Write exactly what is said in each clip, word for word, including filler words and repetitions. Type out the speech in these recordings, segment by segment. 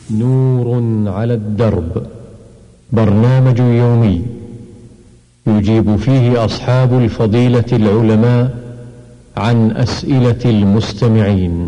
نور على الدرب، برنامج يومي يجيب فيه أصحاب الفضيلة العلماء عن أسئلة المستمعين.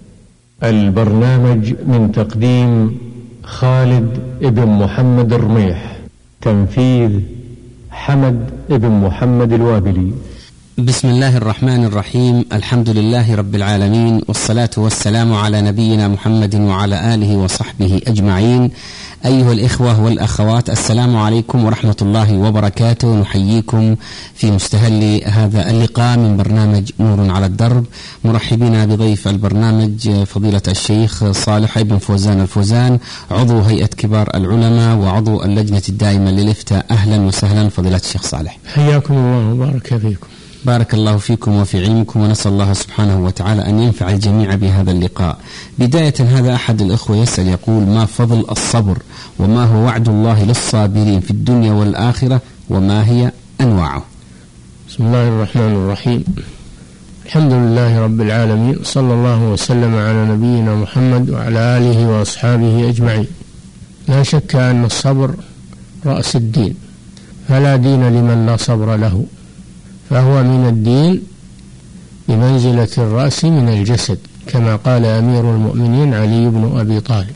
البرنامج من تقديم خالد ابن محمد الرميح، تنفيذ حمد ابن محمد الوابلي. بسم الله الرحمن الرحيم. الحمد لله رب العالمين، والصلاة والسلام على نبينا محمد وعلى آله وصحبه أجمعين. أيها الإخوة والأخوات، السلام عليكم ورحمة الله وبركاته. نحييكم في مستهل هذا اللقاء من برنامج نور على الدرب، مرحبين بضيف البرنامج فضيلة الشيخ صالح ابن فوزان الفوزان، عضو هيئة كبار العلماء وعضو اللجنة الدائمة للإفتاء. أهلا وسهلا فضيلة الشيخ صالح. حياكم الله وبارك فيكم. بارك الله فيكم وفي علمكم، ونسأل الله سبحانه وتعالى أن ينفع الجميع بهذا اللقاء. بداية، هذا أحد الأخوة يسأل يقول: ما فضل الصبر، وما هو وعد الله للصابرين في الدنيا والآخرة، وما هي أنواعه؟ بسم الله الرحمن الرحيم. الحمد لله رب العالمين، صلى الله وسلم على نبينا محمد وعلى آله وأصحابه أجمعين. لا شك أن الصبر رأس الدين، فلا دين لمن لا صبر له، فهو من الدين بمنزلة الرأس من الجسد، كما قال أمير المؤمنين علي بن أبي طالب.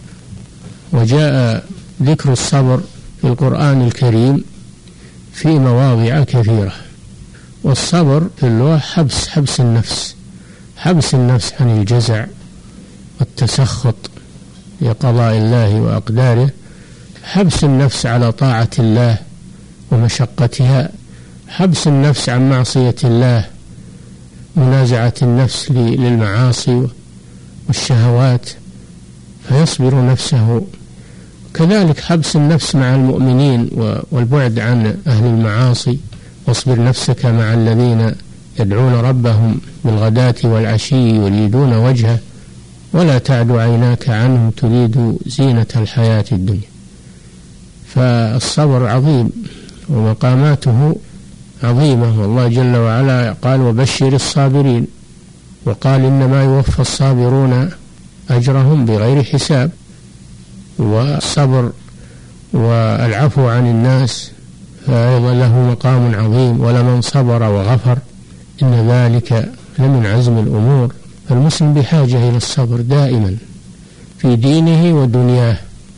وجاء ذكر الصبر في القرآن الكريم في مواضع كثيرة. والصبر في اللغة حبس حبس النفس حبس النفس عن الجزع والتسخط لقضاء الله وأقداره، حبس النفس على طاعة الله ومشقتها، حبس النفس عن معصية الله، منازعة النفس للمعاصي والشهوات فيصبر نفسه. كذلك حبس النفس مع المؤمنين والبعد عن أهل المعاصي، واصبر نفسك مع الذين يدعون ربهم بالغداة والعشي يريدون وجهه، ولا تعد عيناك عنهم تريد زينة الحياة الدنيا. فالصبر عظيم ومقاماته عظيمة، والله جل وعلا قال: وبشر الصابرين، وقال: إنما يوفى الصابرون أجرهم بغير حساب. والصبر والعفو عن الناس فأيضا له مقام عظيم: ولمن صبر وغفر إن ذلك لمن عزم الأمور. فالمسلم بحاجة إلى الصبر دائما في دينه ودنياه.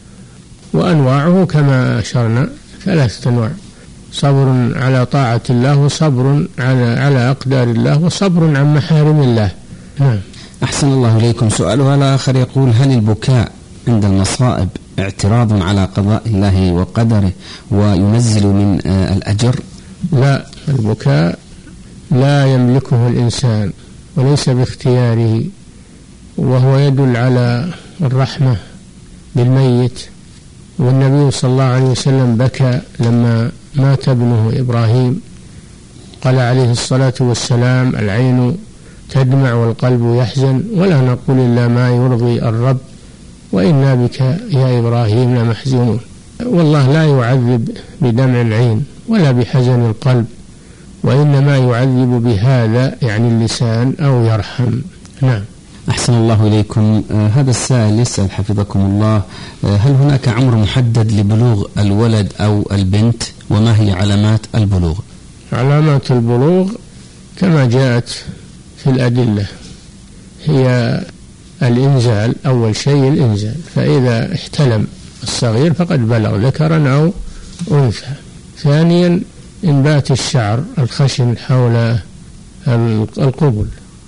وأنواعه كما أشرنا ثلاثة أنواع: صبر على طاعة الله، وصبر على على أقدار الله، وصبر عن محارم الله. نعم. أحسن الله إليكم. سؤالها الآخر يقول: هل البكاء عند المصائب اعتراض على قضاء الله وقدره وينزل من الأجر؟ لا، البكاء لا يملكه الإنسان وليس باختياره، وهو يدل على الرحمة بالميت. والنبي صلى الله عليه وسلم بكى لما مات ابنه إبراهيم، قال عليه الصلاة والسلام: العين تدمع والقلب يحزن، ولا نقول إلا ما يرضي الرب، وإنا بك يا إبراهيم لمحزونون. والله لا يعذب بدمع العين ولا بحزن القلب، وإنما يعذب بهذا يعني اللسان أو يرحم. نعم. أحسن الله إليكم. آه هذا السائل يسأل حفظكم الله: آه هل هناك عمر محدد لبلوغ الولد أو البنت؟ وما هي علامات البلوغ؟ علامات البلوغ كما جاءت في الأدلة هي الإنزال. أول شيء الإنزال، فإذا احتلم الصغير فقد بلغ، ذكرا أو أنثى. ثانيا إنبات الشعر الخشن حول القبل.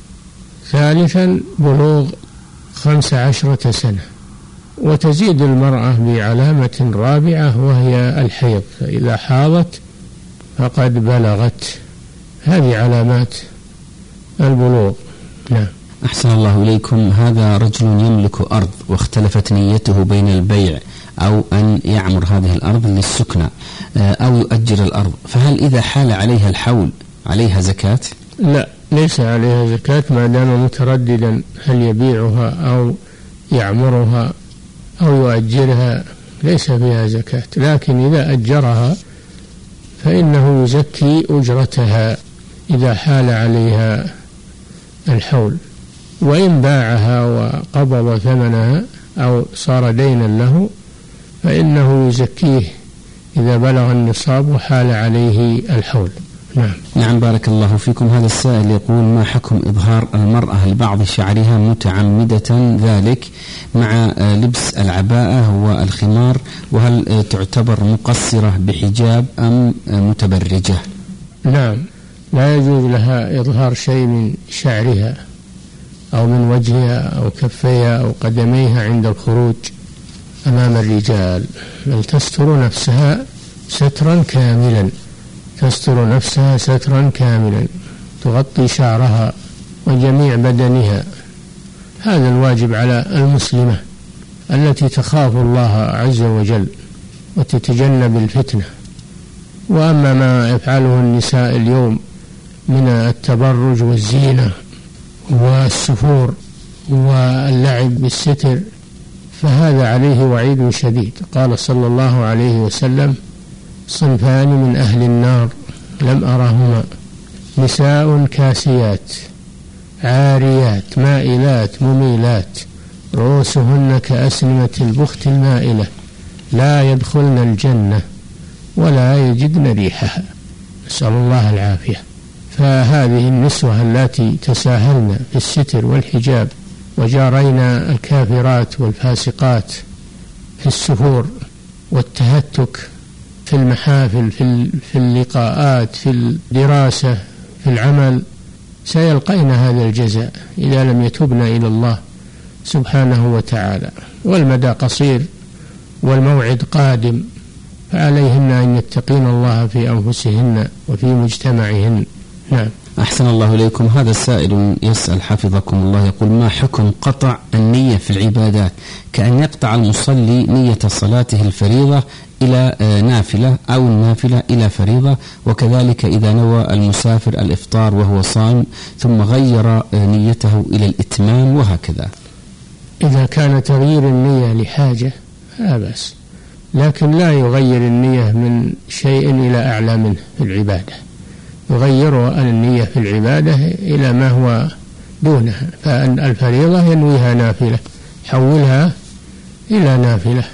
ثالثا بلوغ خمس عشرة سنة. وتزيد المرأة بعلامة رابعة وهي الحيض، فإذا حاضت فقد بلغت. هذه علامات البلوغ. نعم. أحسن الله إليكم. هذا رجل يملك أرض واختلفت نيته بين البيع أو أن يعمر هذه الأرض للسكنة أو يؤجر الأرض، فهل إذا حال عليها الحول عليها زكاة؟ لا، ليس عليها زكاة ما دام مترددا هل يبيعها أو يعمرها أو يؤجرها، ليس فيها زكاة. لكن إذا أجرها فإنه يزكي أجرتها إذا حال عليها الحول. وإن باعها وقبض ثمنها أو صار دينا له فإنه يزكيه إذا بلغ النصاب وحال عليه الحول. نعم. نعم بارك الله فيكم. هذا السائل يقول: ما حكم إظهار المرأة لبعض شعرها متعمدة ذلك مع لبس العباءة والخمار، وهل تعتبر مقصرة بحجاب أم متبرجة؟ نعم، لا يجوز لها إظهار شيء من شعرها أو من وجهها أو كفيها أو قدميها عند الخروج أمام الرجال، بل تستر نفسها سترا كاملا، تستر نفسها سترا كاملا، تغطي شعرها وجميع بدنها. هذا الواجب على المسلمة التي تخاف الله عز وجل وتتجنب الفتنة. وأما ما يفعله النساء اليوم من التبرج والزينة والسفور واللعب بالستر فهذا عليه وعيد شديد. قال صلى الله عليه وسلم: صنفان من أهل النار لم أرهما، نساء كاسيات عاريات مائلات مميلات رؤوسهن كأسنمة البخت المائلة لا يدخلن الجنة ولا يجدن ريحها، نسأل الله العافية. فهذه النسوة التي تساهلن في الستر والحجاب وجارينا الكافرات والفاسقات في السفور والتهتك في المحافل في اللقاءات في الدراسة في العمل سيلقين هذا الجزاء إذا لم يتوبن إلى الله سبحانه وتعالى. والمدى قصير والموعد قادم، فعليهن أن يتقين الله في أنفسهن وفي مجتمعهن. نعم. أحسن الله إليكم. هذا السائل يسأل حفظكم الله يقول: ما حكم قطع النية في العبادات، كأن يقطع المصلي نية صلاته الفريضة إلى نافلة أو النافلة إلى فريضة، وكذلك إذا نوى المسافر الإفطار وهو صائم ثم غير نيته إلى الإتمام وهكذا؟ إذا كان تغيير النية لحاجة لا بأس، لكن لا يغير النية من شيء إلى أعلى منه في العبادة، يغير النية في العبادة إلى ما هو دونها. فالفريضة ينويها نافلة حولها إلى نافلة،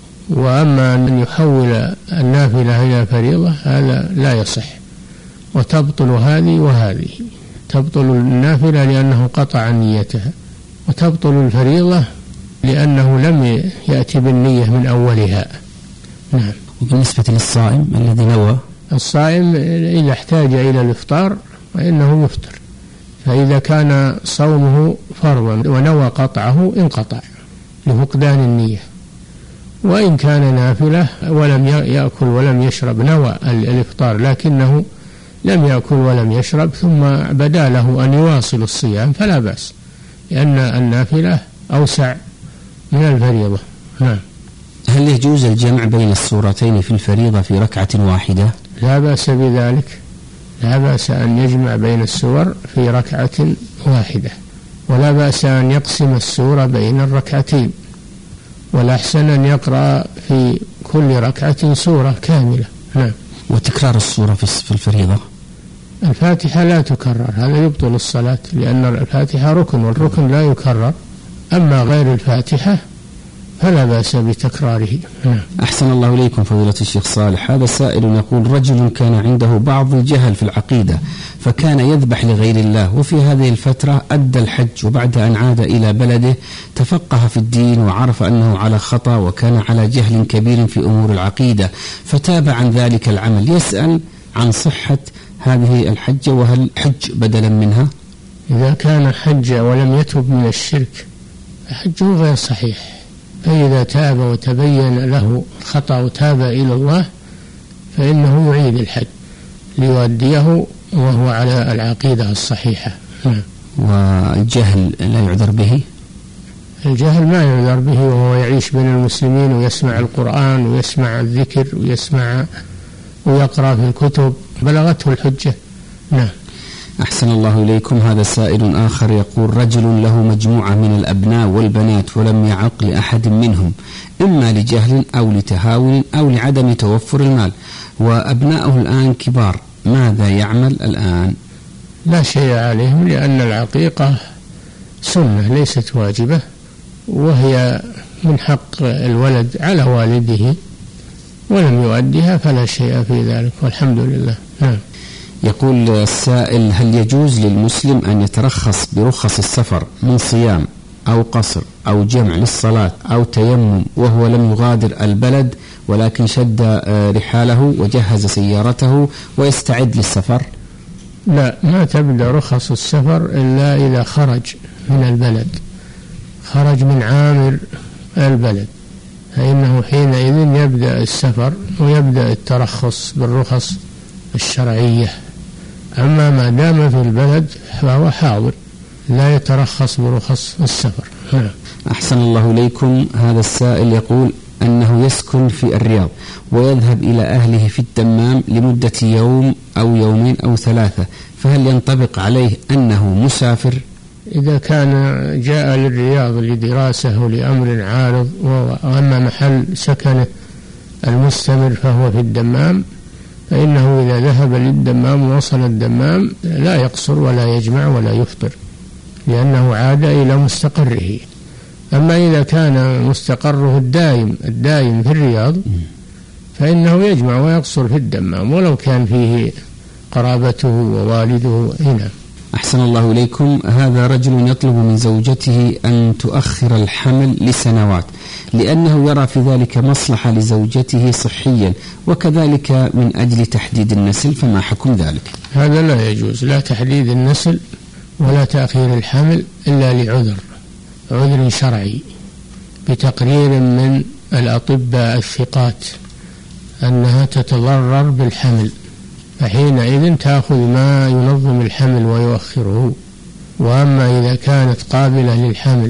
وأما أن يحول النافلة إلى فريضة هذا لا يصح، وتبطل هذه وهذه. تبطل النافلة لأنه قطع نيتها، وتبطل الفريضة لأنه لم يأتي بالنية من أولها. نعم. وبالنسبة للصائم الذي نوى، الصائم إذا احتاج إلى الإفطار فإنه يفطر، فإذا كان صومه فرضا ونوى قطعه انقطع لفقدان النية. وإن كان نافلة ولم يأكل ولم يشرب نوى الإفطار لكنه لم يأكل ولم يشرب ثم بدا له أن يواصل الصيام فلا بأس، لأن النافلة أوسع من الفريضة. نعم. هل يجوز الجمع بين السورتين في الفريضة في ركعة واحدة؟ لا بأس بذلك، لا بأس أن يجمع بين السور في ركعة واحدة، ولا بأس أن يقسم السورة بين الركعتين، والأحسن أن يقرأ في كل ركعة سورة كاملة. نعم. وتكرار السورة في الفريضة؟ الفاتحة لا تكرر، هذا يبطل الصلاة، لأن الفاتحة ركن والركن لا يكرر. أما غير الفاتحة فلا بأس بتكراره. نعم. أحسن الله إليكم فضيلة الشيخ صالح. هذا سائل يقول: رجل كان عنده بعض الجهل في العقيدة فكان يذبح لغير الله، وفي هذه الفترة أدى الحج، وبعد أن عاد إلى بلده تفقه في الدين وعرف أنه على خطأ وكان على جهل كبير في أمور العقيدة فتاب عن ذلك العمل. يسأل عن صحة هذه الحجة، وهل حج بدلا منها؟ إذا كان حج ولم يتب من الشرك فحجه غير صحيح، فإذا تاب وتبين له الخطأ وتاب إلى الله فإنه يعيد الحج ليؤديه وهو على العقيدة الصحيحة. والجهل لا يعذر به؟ الجهل ما يعذر به وهو يعيش بين المسلمين ويسمع القرآن ويسمع الذكر ويسمع ويقرأ في الكتب بلغته الحجة. نعم. أحسن الله إليكم. هذا سائل آخر يقول: رجل له مجموعة من الأبناء والبنات ولم يعق لأحد منهم، إما لجهل أو لتهاون أو لعدم توفر المال، وأبناؤه الآن كبار، ماذا يعمل الآن؟ لا شيء عليهم، لأن العقيقة سنة ليست واجبة، وهي من حق الولد على والده ولم يؤديها فلا شيء في ذلك والحمد لله. نعم. يقول السائل: هل يجوز للمسلم أن يترخص برخص السفر من صيام أو قصر أو جمع للصلاة أو تيمم وهو لم يغادر البلد ولكن شد رحاله وجهز سيارته ويستعد للسفر؟ لا، ما تبدأ رخص السفر إلا إذا خرج من البلد، خرج من عامر البلد، فإنه حينئذ يبدأ السفر ويبدأ الترخص بالرخص الشرعية. أما ما دام في البلد فهو حاضر لا يترخص برخص السفر. أحسن الله إليكم. هذا السائل يقول أنه يسكن في الرياض ويذهب إلى أهله في الدمام لمدة يوم أو يومين أو ثلاثة، فهل ينطبق عليه أنه مسافر؟ إذا كان جاء للرياض لدراسة لأمر عارض وأما محل سكنه المستمر فهو في الدمام، فإنه إذا ذهب للدمام ووصل الدمام لا يقصر ولا يجمع ولا يفطر لأنه عاد إلى مستقره. أما إذا كان مستقره الدائم الدائم في الرياض فإنه يجمع ويقصر في الدمام ولو كان فيه قرابته ووالده هنا. أحسن الله إليكم. هذا رجل يطلب من زوجته أن تؤخر الحمل لسنوات لأنه يرى في ذلك مصلحة لزوجته صحيا وكذلك من أجل تحديد النسل، فما حكم ذلك؟ هذا لا يجوز، لا تحديد النسل ولا تأخير الحمل إلا لعذر، عذر شرعي بتقرير من الأطباء الثقات أنها تتضرر بالحمل، فحينئذ تأخذ ما ينظم الحمل ويؤخره. وأما إذا كانت قابلة للحمل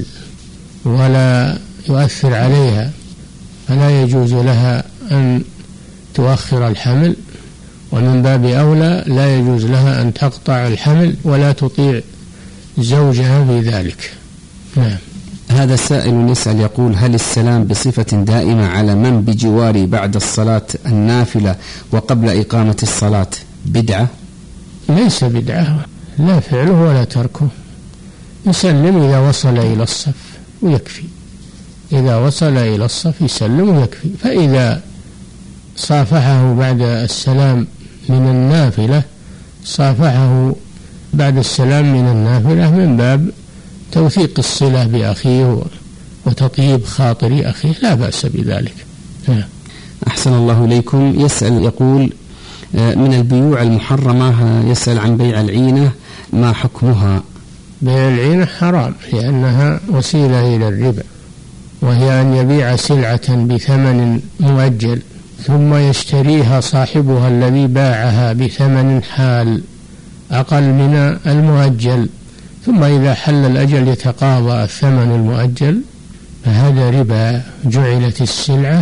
ولا يؤثر عليها فلا يجوز لها أن تؤخر الحمل، ومن باب أولى لا يجوز لها أن تقطع الحمل ولا تطيع زوجها في ذلك. نعم. هذا سائل يسأل يقول: هل السلام بصفة دائمة على من بجواري بعد الصلاة النافلة وقبل إقامة الصلاة بدعة؟ ليس بدعة، لا فعله ولا تركه، يسلم إذا وصل إلى الصف ويكفي، إذا وصل إلى الصف يسلم ويكفي. فإذا صافحه بعد السلام من النافلة صافحه بعد السلام من النافلة من باب توثيق الصلة بأخيه وتطيب خاطر أخيه، لا بأس بذلك. أحسن الله إليكم. يسأل يقول: من البيوع المحرمة يسأل عن بيع العينة، ما حكمها؟ بيع العينة حرام لأنها وسيلة إلى الربا، وهي أن يبيع سلعة بثمن مؤجل ثم يشتريها صاحبها الذي باعها بثمن حال أقل من المؤجل، ثم إذا حل الأجل يتقاضى الثمن المؤجل، فهذا ربا. جعلت السلعة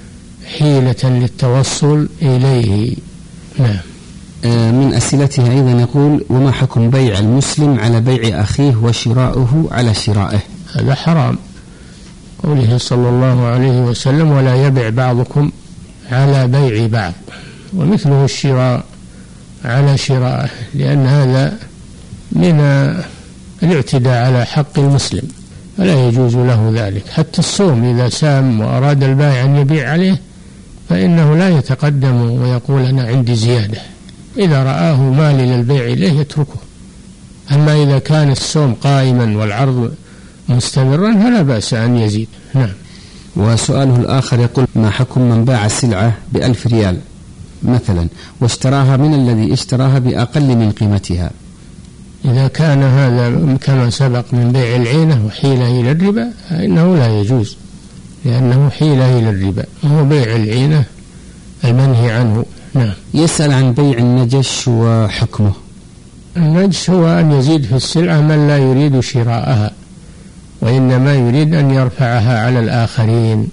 حيلة للتوصل إليه. نعم. من أسئلتها أيضا يقول: وما حكم بيع المسلم على بيع أخيه وشراؤه على شرائه؟ هذا حرام، قوله صلى الله عليه وسلم: ولا يبع بعضكم على بيع بعض، ومثله الشراء على شرائه، لأن هذا من الاعتداء على حق المسلم فلا يجوز له ذلك. حتى الصوم إذا سام وأراد البائع أن يبيع عليه فإنه لا يتقدم ويقول أنا عندي زيادة، إذا رآه مال للبيع إليه يتركه. أما إذا كان الصوم قائما والعرض مستمرا فلا بأس أن يزيد. نعم. وسؤاله الآخر يقول: ما حكم من باع سلعة بألف ريال مثلا واشتراها من الذي اشتراها بأقل من قيمتها؟ إذا كان هذا كما سبق من بيع العينة وحيلة إلى الربا فإنه لا يجوز، لأنه حيلة إلى الربا، وهو بيع العينة المنهي عنه. نعم. يسأل عن بيع النجش وحكمه. النجش هو أن يزيد في السلعة من لا يريد شراءها وإنما يريد أن يرفعها على الآخرين.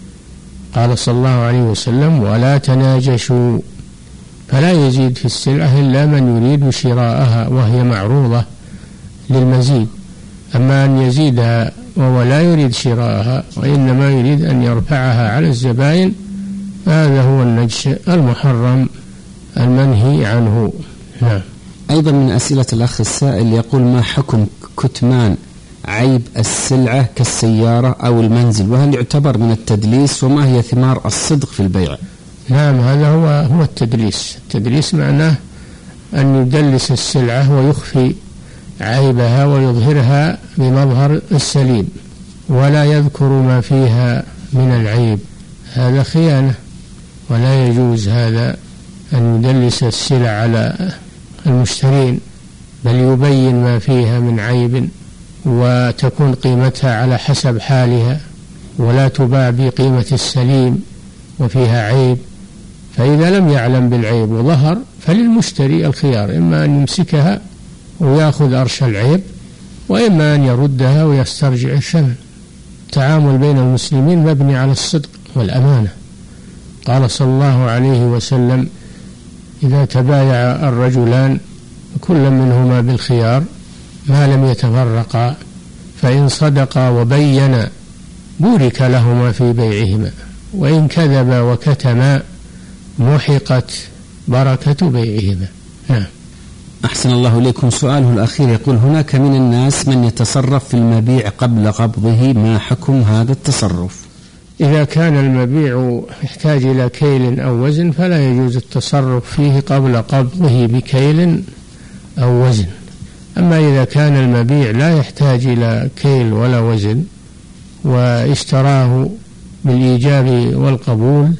قال صلى الله عليه وسلم: ولا تناجشوا، فلا يزيد في السلعة إلا من يريد شراءها وهي معروضة للمزيد. أما أن يزيدها وهو لا يريد شراءها وإنما يريد أن يرفعها على الزبائن هذا هو النجش المحرم المنهي عنه. نعم. أيضا من أسئلة الأخ السائل يقول: ما حكم كتمان عيب السلعة كالسيارة أو المنزل، وهل يعتبر من التدليس؟ وما هي ثمار الصدق في البيع؟ نعم، هذا هو هو التدليس. التدليس معناه أن يدلس السلعة ويخفي عيبها ويظهرها بمظهر السليم ولا يذكر ما فيها من العيب، هذا خيانة، ولا يجوز هذا أن يدلس السلع على المشترين، بل يبين ما فيها من عيب وتكون قيمتها على حسب حالها، ولا تباع بقيمة السليم وفيها عيب. فإذا لم يعلم بالعيب وظهر فللمشتري الخيار، إما أن يمسكها ويأخذ أرش العيب، وإما أن يردها ويسترجع الثمن. التعامل بين المسلمين مبني على الصدق والأمانة. قال صلى الله عليه وسلم: إذا تبايع الرجلان كل منهما بالخيار ما لم يتفرقا، فإن صدقا وبينا بورك لهما في بيعهما، وإن كذبا وكتما محقت بركة بيعهما. نعم. أحسن الله إليكم. سؤاله الأخير يقول: هناك من الناس من يتصرف في المبيع قبل قبضه، ما حكم هذا التصرف؟ إذا كان المبيع يحتاج إلى كيل أو وزن فلا يجوز التصرف فيه قبل قبضه بكيل أو وزن. أما إذا كان المبيع لا يحتاج إلى كيل ولا وزن واشتراه بالإيجاب والقبول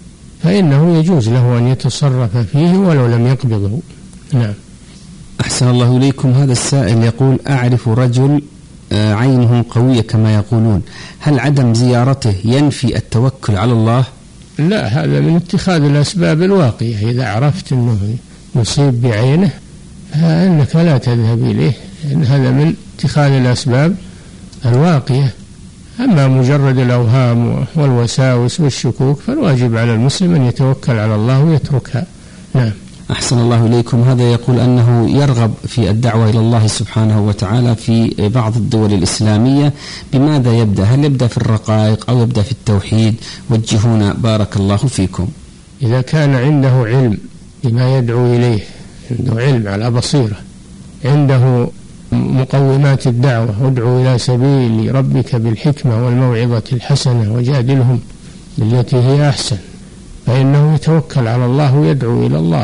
فإنه يجوز له أن يتصرف فيه ولو لم يقبضه. نعم. أحسن الله إليكم. هذا السائل يقول: أعرف رجل عينه قوية كما يقولون، هل عدم زيارته ينفي التوكل على الله؟ لا، هذا من اتخاذ الأسباب الواقية. إذا عرفت أنه يصيب بعينه فإنك لا تذهب إليه، إن هذا من اتخاذ الأسباب الواقية. أما مجرد الأوهام والوساوس والشكوك فالواجب على المسلم أن يتوكل على الله ويتركها. نعم. أحسن الله إليكم. هذا يقول أنه يرغب في الدعوة إلى الله سبحانه وتعالى في بعض الدول الإسلامية، بماذا يبدأ؟ هل يبدأ في الرقائق أو يبدأ في التوحيد؟ وجهونا بارك الله فيكم. إذا كان عنده علم بما يدعو إليه، عنده علم على بصيرة، عنده مقومات الدعوة: ادعو إلى سبيل ربك بالحكمة والموعظة الحسنة وجادلهم بالتي هي أحسن، فإنه يتوكل على الله ويدعو إلى الله،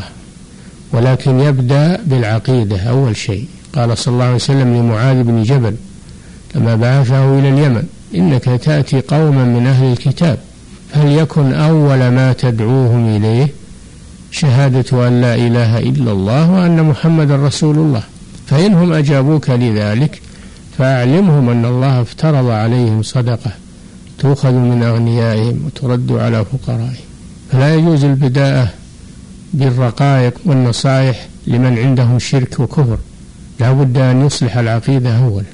ولكن يبدأ بالعقيدة أول شيء. قال صلى الله عليه وسلم لمعاذ بن جبل لما بعثه إلى اليمن: إنك تأتي قوما من أهل الكتاب فليكن أول ما تدعوهم إليه شهادة أن لا إله إلا الله وأن محمد رسول الله، فإنهم أجابوك لذلك فأعلمهم أن الله افترض عليهم صدقة تؤخذ من أغنيائهم وترد على فقرائهم. فلا يجوز البداءة بالرقائق والنصائح لمن عندهم شرك وكفر، لا بد أن يصلح العقيدة أولا.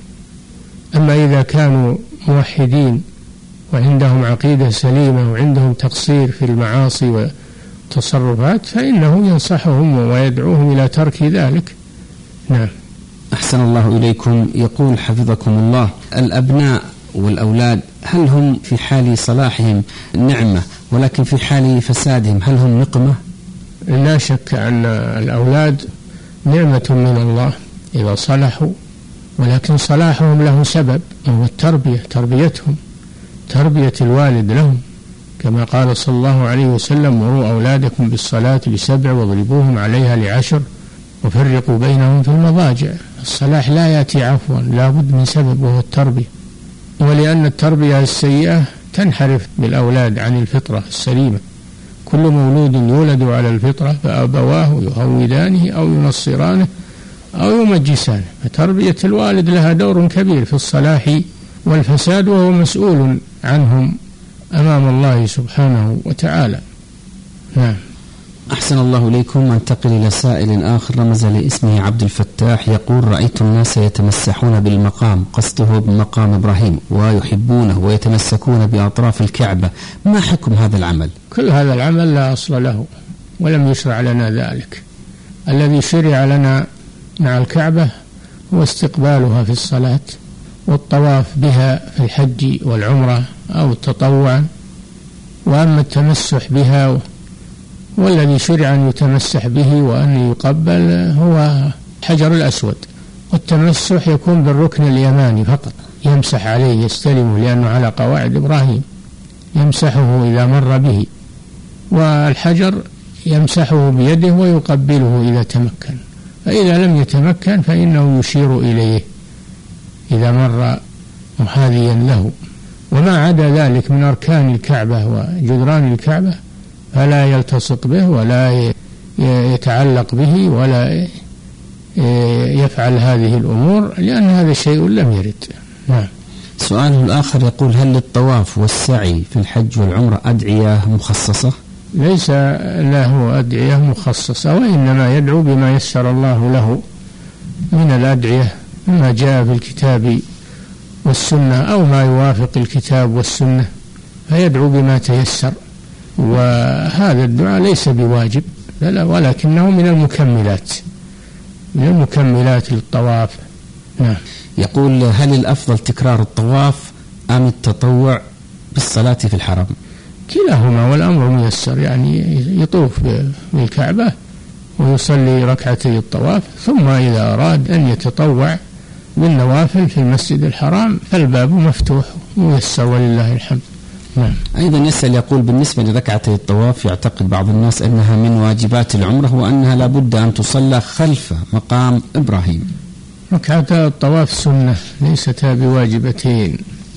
أما إذا كانوا موحدين وعندهم عقيدة سليمة وعندهم تقصير في المعاصي والتصرفات فإنه ينصحهم ويدعوهم إلى ترك ذلك. نعم. أحسن الله إليكم. يقول حفظكم الله: الأبناء والأولاد هل هم في حال صلاحهم نعمة، ولكن في حال فسادهم هل هم نقمة؟ لا شك أن الأولاد نعمة من الله إذا صلحوا، ولكن صلاحهم له سبب وهو التربية، تربيتهم، تربية الوالد لهم، كما قال صلى الله عليه وسلم: مروا أولادكم بالصلاة لسبع واضربوهم عليها لعشر وفرقوا بينهم في المضاجع. الصلاح لا يأتي عفوا، لا بد من سبب وهو التربية. ولأن التربية السيئة تنحرف بالأولاد عن الفطرة السليمة. كل مولود يولد على الفطرة فأبواه يهودانه أو ينصرانه أو يمجسانه. فتربية الوالد لها دور كبير في الصلاح والفساد، وهو مسؤول عنهم أمام الله سبحانه وتعالى. نعم. أحسن الله إليكم. ننتقل إلى سائل آخر رمز لاسمه عبد الفتاح، يقول: رأيت الناس يتمسحون بالمقام، قصده بمقام إبراهيم، ويحبونه ويتمسكون بأطراف الكعبة، ما حكم هذا العمل؟ كل هذا العمل لا أصل له ولم يشرع لنا ذلك. الذي شرع لنا مع الكعبة هو استقبالها في الصلاة والطواف بها في الحج والعمرة أو التطوع. وأما التمسح بها والذي شرع أن يتمسح به وأن يقبل هو حجر الأسود، والتمسح يكون بالركن اليماني فقط، يمسح عليه يستلمه لأنه على قواعد إبراهيم، يمسحه إذا مر به، والحجر يمسحه بيده ويقبله إذا تمكن، فإذا لم يتمكن فإنه يشير إليه إذا مر محاذيا له. وما عدا ذلك من أركان الكعبة وجدران الكعبة فلا يلتصق به ولا يتعلق به ولا يفعل هذه الأمور، لأن هذا شيء لم يرد. نعم. سؤاله الآخر يقول: هل للطواف والسعي في الحج والعمرة أدعية مخصصة؟ ليس له أدعية مخصصة، وإنما يدعو بما يسر الله له من الأدعية ما جاء في الكتاب والسنة أو ما يوافق الكتاب والسنة، فيدعو بما تيسر، وهذا الدعاء ليس بواجب ولكنه من المكملات من المكملات للطواف. نعم. يقول: هل الأفضل تكرار الطواف أم التطوع بالصلاة في الحرم؟ كلاهما والأمر ميسر، يعني يطوف بالكعبة ويصلي ركعتي الطواف، ثم إذا أراد أن يتطوع بالنوافل في المسجد الحرام فالباب مفتوح ميسر ولله الحمد. نعم. أيضا يسأل يقول: بالنسبة لركعتي الطواف يعتقد بعض الناس أنها من واجبات العمرة وأنها لابد أن تصلى خلف مقام إبراهيم. ركعتا الطواف سنة ليستا بواجبتين،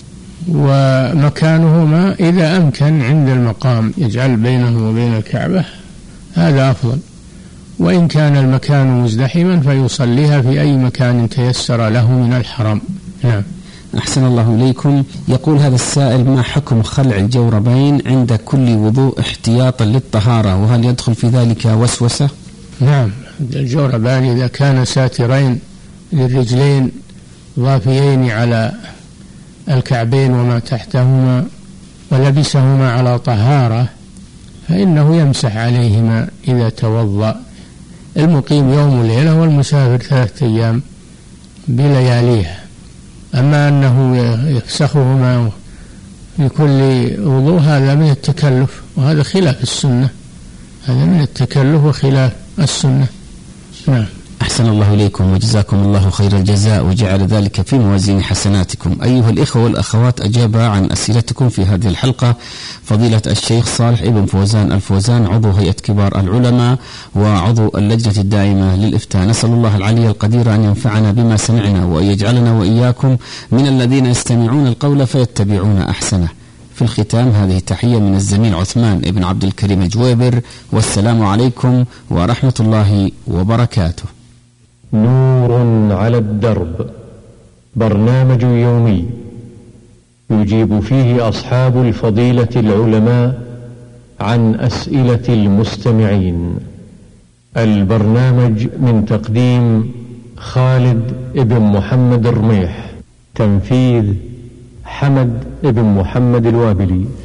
ومكانهما إذا أمكن عند المقام يجعل بينه وبين الكعبة هذا أفضل، وإن كان المكان مزدحما فيصليها في أي مكان تيسر له من الحرم. نعم. أحسن الله إليكم. يقول هذا السائل: ما حكم خلع الجوربين عند كل وضوء احتياطا للطهارة، وهل يدخل في ذلك وسوسة؟ نعم، الجوربان إذا كان ساترين للرجلين ضافيين على الكعبين وما تحتهما ولبسهما على طهارة فإنه يمسح عليهما إذا توضأ، المقيم يوم وليلة والمسافر ثلاثة أيام بلياليها. أما أنه يفسخهما في كل وضوء هذا من التكلف، وهذا خلاف السنة، هذا من التكلف وخلاف السنة. نعم. أحسن الله إليكم وجزاكم الله خير الجزاء وجعل ذلك في موازين حسناتكم. أيها الإخوة والأخوات، أجاب عن أسئلتكم في هذه الحلقة فضيلة الشيخ صالح ابن فوزان الفوزان، عضو هيئة كبار العلماء وعضو اللجنة الدائمة للإفتاء. نسأل الله العلي القدير أن ينفعنا بما سمعنا وأن يجعلنا وإياكم من الذين يستمعون القول فيتبعون أحسنه. في الختام هذه تحية من الزميل عثمان ابن عبد الكريم الجويبر، والسلام عليكم ورحمة الله وبركاته. نور على الدرب، برنامج يومي يجيب فيه أصحاب الفضيلة العلماء عن أسئلة المستمعين. البرنامج من تقديم خالد ابن محمد الرميح، تنفيذ حمد ابن محمد الوابلي.